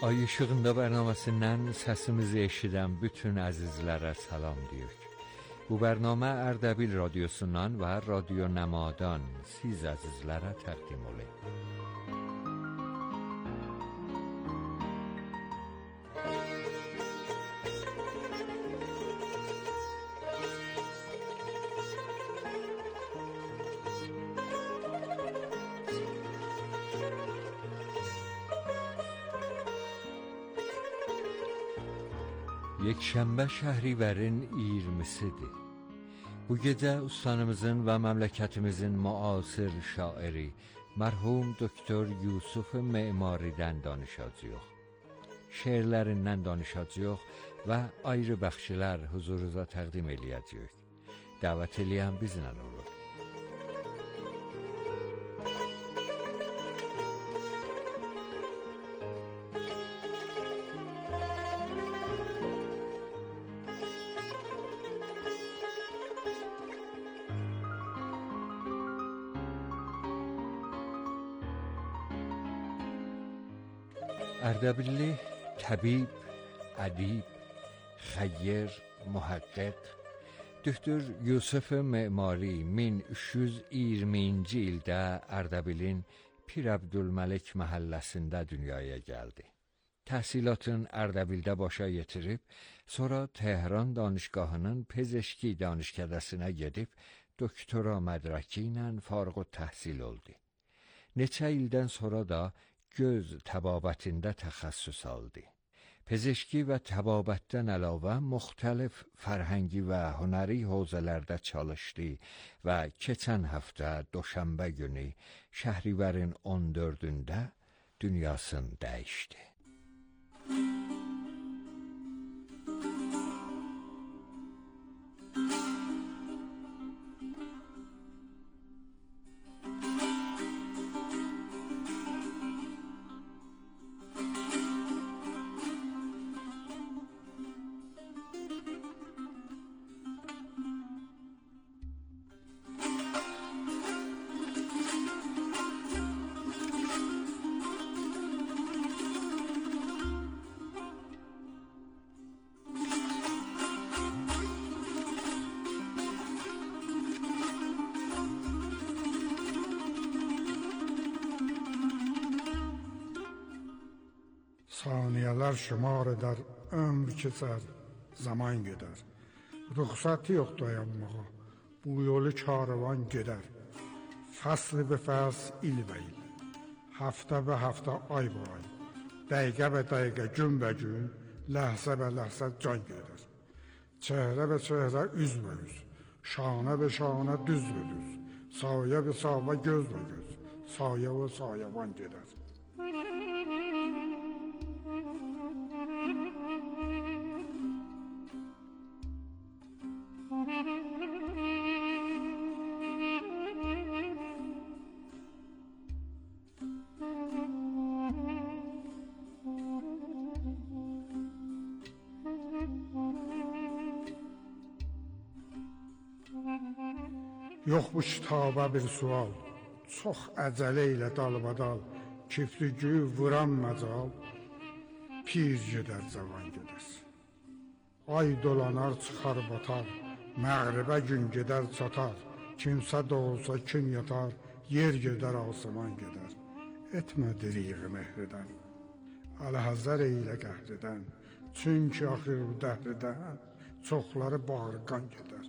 S9: Ay Işığında bərnaməsindən səsimizi eşidən bütün əzizlərə salam deyirik. Bu bərnamə Ərdəbil radiosundan və Radio Nəmadan siz əzizlərə təqdim olunur. Yekşənbə Şəhribərin iyirmisidir. Bu gecə ustanımızın və məmləkətimizin müasir şairi mərhum Doktor Yusuf Memaridən danışacağıq. Şeirlərindən danışacağıq və ayrı bəxşilər huzurunuza təqdim eləyəcəyik. Dəvət eləyən bizlə olur. Ərdəbilli təbib, ədib, xəyyir, mühəqqiq Doktor Yusuf Memari min üç yüz iyirminci ildə Ərdəbilin Pir Əbdülməlik məhəlləsində dünyaya gəldi. Təhsilatın Ərdəbildə başa yetirib, sonra Tehran danışgahının pezeşki danışkədəsinə gedib, doktora mədrəki ilə fariğ təhsil oldu. Neçə ildən sonra da göz təbabətində təxəssüs aldı. Pezeşki və təbabətdən əlavə müxtəlif fərhəngi və hünəri hövzələrdə çalışdı və keçən həftə Doşənbə günü Şəhribərin on dördündə dünyasını dəyişdi.
S21: Saniyeler şumar eder, ömür keçer, zaman gider. Ruhsatı yok dayanmağa, bu yolu karvan gider. Faslı be fas, il be il, hafta be hafta, ay be ay. Dəqiqə be dəqiqə, gün be gün, ləhzə be ləhzə can gider. Çehre be çehre, üz be üz, şana be şana, düz be düz. Saye be saye, göz be göz, saye ve sayevan gider. Yox bu kitaba bir sual, çox əcələ ilə dalbadal, kiflücüyü vuran məcal, pir gedər, cavan gedər. Ay dolanar, çıxar batar, məğribə gün gedər, çatar, kimsə doğulsa kim yatar, yer gedər, asman gedər. Etmə diriği mehridən, Əlhəzər eylə qəhrədən, çünki axır bu dəhrədən, çoxları bağırqan gedər.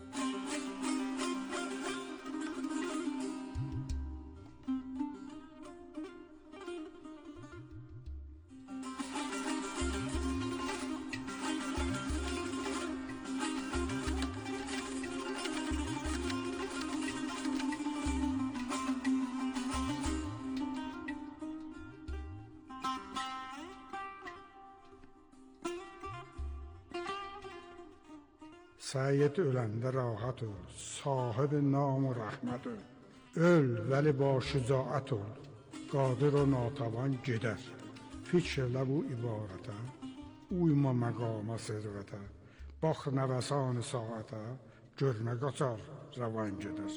S21: Səyyid öləndə rahat ol, sahib nam و rəhmət ol. Öl, vəli ba şücaət ol, qadir o natavan gedər. Fikrlə bu ibarətə, uyma məqama sirvətə, bax nəvəsan saətə, görmə qaçar, rəvan gedər.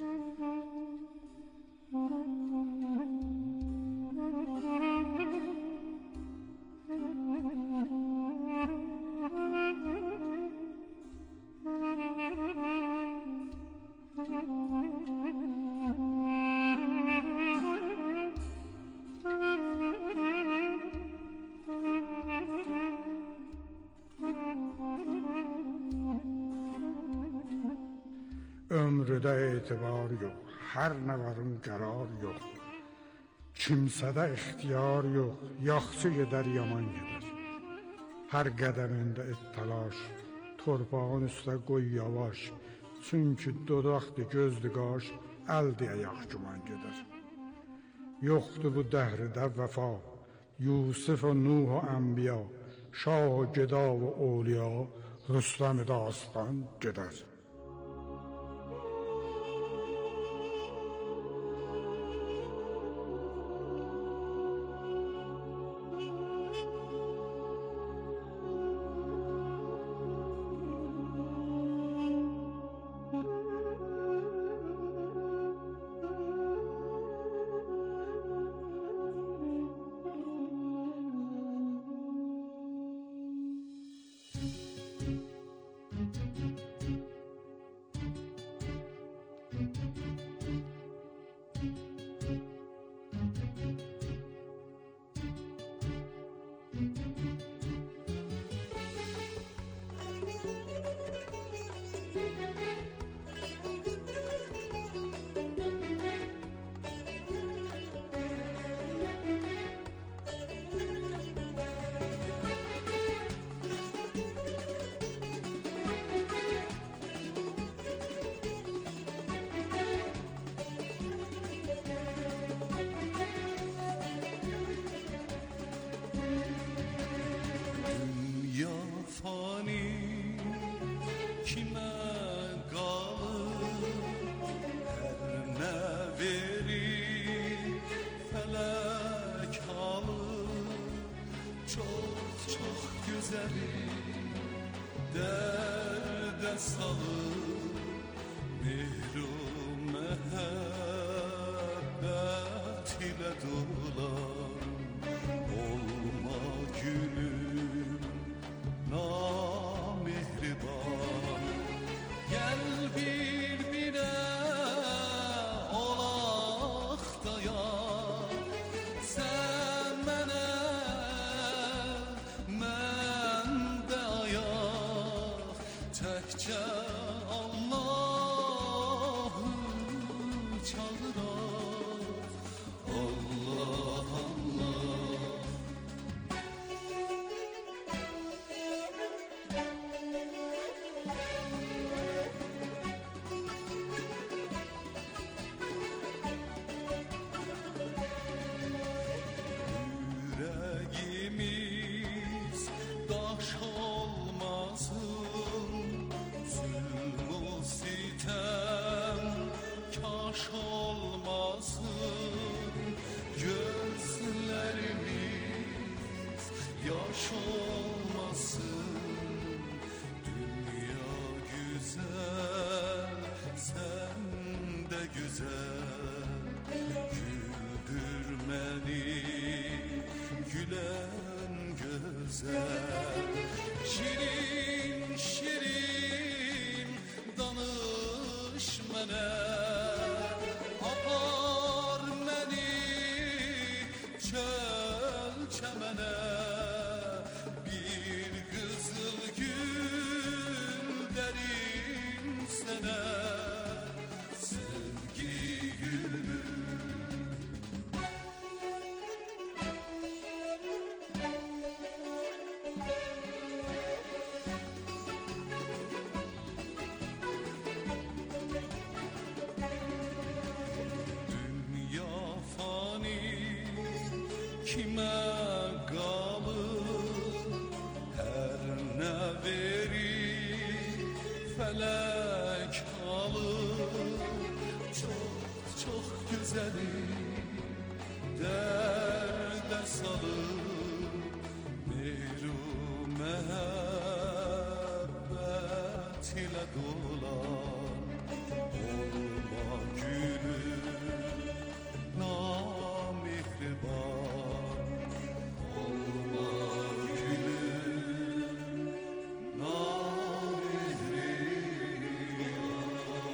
S21: ömrüdə etibar yox, hər nə varın qərar yox. Kimsədə ixtiyar yox, yaxşı gedər, yaman gedər. Hər qədəmində et təlaş, torpağın üstə qoy yavaş. Çünki dodaqdır, gözdür qaş, əl deyə yax güman gedər. Yoxdur bu dəhridə vəfa, Yusuf o Nuh o Ənbiya, Şah o Geda o Oliya, Rüstəm-i dastan gedər.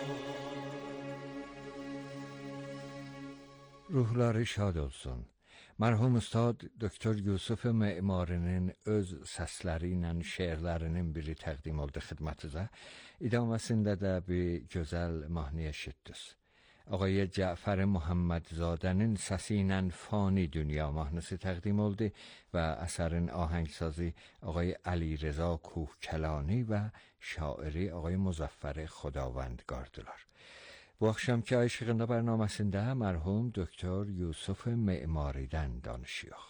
S9: Ruhları şad olsun. Mərhum Ustad Doktor Yusuf Memarinin öz səsləri ilə şeirlərinin biri təqdim oldu xidmətinizə. İdaməsində də bir gözəl mahnı eşitdiniz. آقای جعفر محمدزاده‌nin səsi ilə Fani Dünya mahnısı təqdim oldu و اثرین آهنگسازی آقای علیرضا کوهکلانی و şairi آقای مظفر خداوندگاردırlar. Bu akşamki Ay İşığında bərnaməsində mərhum Doktor Yusuf Memaridən danışıyıq.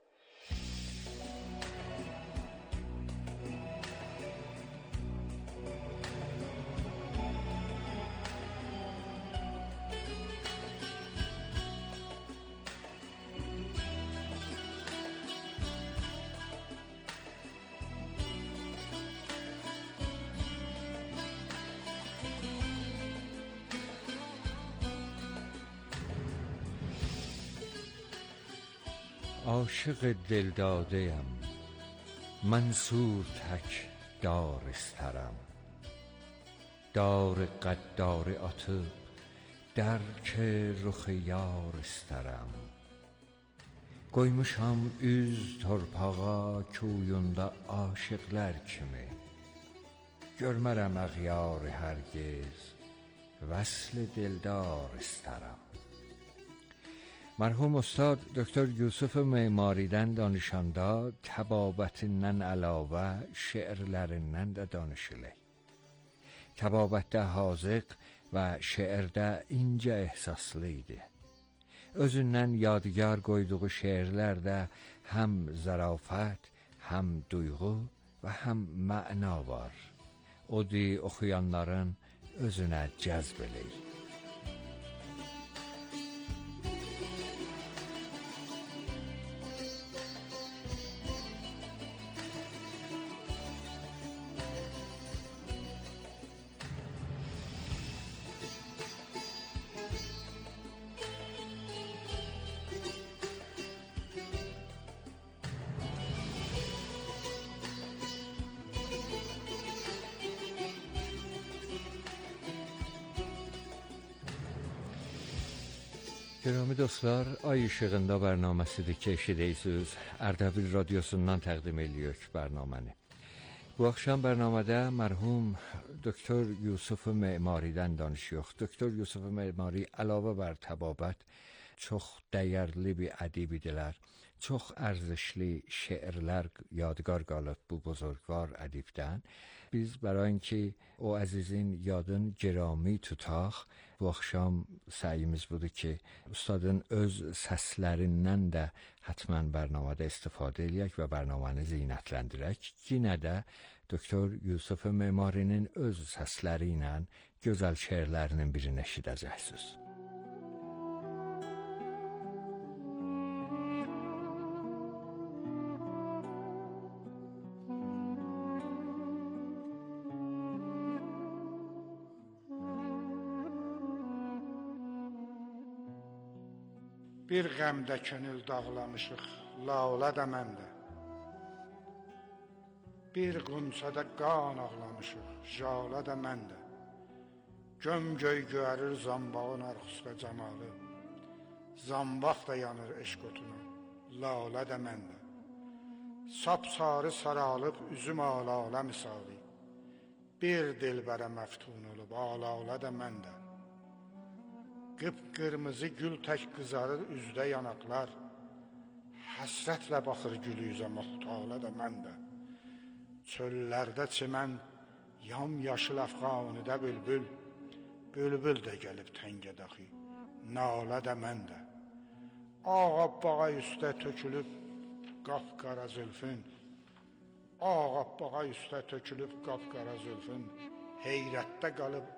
S9: عاشق دلداده‌ام منصور تک دار استرم دار قدار atı در که رخ یار استرم Qoymuşam üz torpağa kuyunda aşıqlar kimi Görmərəm əğyar hərgiz vəsl dildar istərəm مرحوم استاد دکتر یوسف معماریdən danışanda təbabətindən əlavə şeirlərindən də danışılır. Təbabətdə haziq və şeirdə incə ehsaslı idi. Özündən yadigar qoyduğu şeirlərdə həm zərafət, həm duyğu və həm məna var. O di oxuyanların özünə cəzb eləyir. Gərəmi dostlar, Ay İşığında bərnaməsidir ki, eşidəysiniz. Ərdəbil radiosundan təqdim edirik bərnaməni. Bu axşam bərnamədə mərhum Doktor Yusuf Memaridən danışıyıq. Doktor Yusuf Memari əlavə bər təbabət çox dəyərli bir ədib idilər. Çox ərzişli şeirlər yadgar qalıb bu buzurgvar ədibdən. Biz برای اینکه o əzizin yadın gərami tutaq, bu axşam səyimiz budur ki, ustadın öz səslərindən də hətmən bərnamədə istifadə eləyək və bərnaməni zinətləndirək. Yenə də Doktor Yusuf Memarinin öz səsləri ilə gözəl şeirlərinin birini eşidəcəksiniz.
S21: Bir qəmdə könül dağlamışıq, laola da məndə. Bir qunçada qan ağlamışıq, jala da məndə. Göm-göy göyərir zambağın arxusqa camalı. Zambaq da yanır eşq otuna, laola da məndə. Sap-sarı saralıb üzüm ala-ala misali. Bir dilbərə məftun olub, ala-ala da məndə. Qıp-qırmızı gül tək qızarır üzdə yanaqlar. Həsrətlə baxır gül üzə muhtala da məndə. Çöllərdə çimən yam-yaşıl əfqanıda bülbül. Bülbül də gəlib təngə daxi, nala da məndə. Ağabbağa üstə tökülüb qapqara zülfün. Ağabbağa üstə tökülüb qapqara zülfün. Heyrətdə qalıb